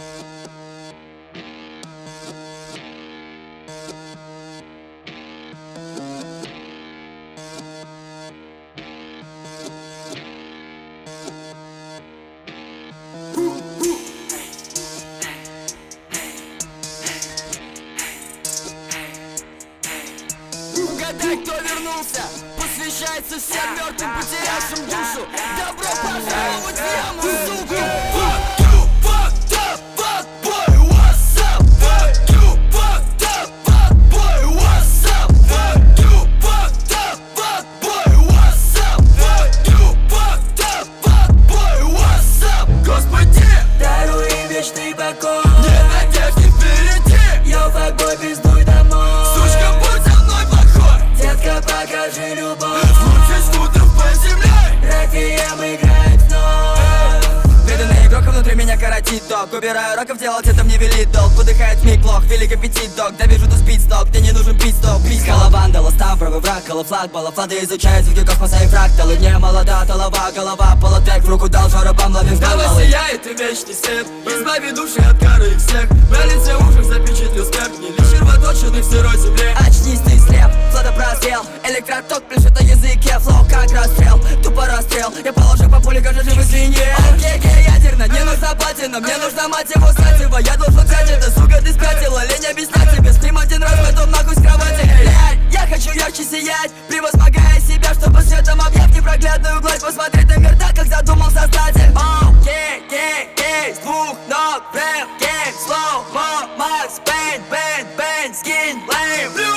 Угадай, кто вернулся, посвящается всем мертвым, потерявшим душу. Добро пожаловать в яму, сука! Fuck you, fucked up, fuck boy, what's up? Fuck you, fucked up, fuck boy, what's up? Fuck you, fucked up, fuck boy, what's up? Fuck you, fucked up, fuck boy, what's up? Господи, даруй им вечный покой. нет надежды впереди. Йоу, факбой, пиздуй домой. Сучка, будь со мной плохой. Детка, покажи любовь. Звучит скутер по земле. Реквием играет вновь. Преданный игрок, а внутри меня коротит ток. Убираю роков, делать это мне велит долг. Выдыхает миг лох, велик аппетит дог. Да вижу, ты спид-сток, мне не нужен пит-стоп. Пискала вандала, став, правый враг, колофлаг, балафлады изучают звуки космоса и фракталы. Не молода, толова, голова, полотек в руку дал, жорабам ловим Давай баллы. сияет и вечный свет. Избави души от кары их всех. На лице ужас запечатлю смерть. Не лишь червоточенный в сырой земле. Очнись, ты слеп, флота просрел. Электроток пляшет на языке, флоу как расстрел. Тупо расстрел, я положу по пуле, каждый живой свинье. Окей, ядерно, не нужна платина. Мне нужна мать его сатива. Я должен взять это, сука, ты спятила. Лень объяснять тебе, стрим один раз, потом нахуй с кровати. Блядь, я хочу ярче сиять, превозмогая себя, чтобы светом объять непроглядную гладь. Посмотреть на мир так, как задумал создатель. С двух ног, прям гейм, слоу-мо, Макс Пейн, Бэн, скин, лейм.